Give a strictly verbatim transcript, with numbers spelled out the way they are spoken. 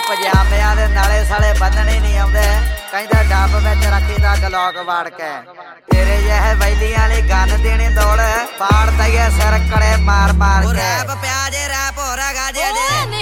ਪਜਾਮਿਆਂ ਦੇ ਨਾਲੇ ਸਾਲੇ ਬੰਨਣੇ ਨਹੀਂ ਆਉਂਦੇ ਕਹਿੰਦਾ ਡੱਬ ਵਿੱਚ ਰੱਖੀਦਾ ਗਲੋਕ ਵਾੜ ਕੇ ਤੇਰੇ ਜਿਹੇ ਵੈਲੀਆਂ ਲਈ ਗੰਨ ਦੇਣੀ ਦੌੜ ਪਾੜ ਦਈਏ ਸਿਰ ਕੜੇ ਮਾਰ ਮਾਰ ਕੇ ਰੈਪ ਪਿਆ ਜੇ ਰੈਪ ਹੋ ਰਿਹਾ ਗਾ ਜੇ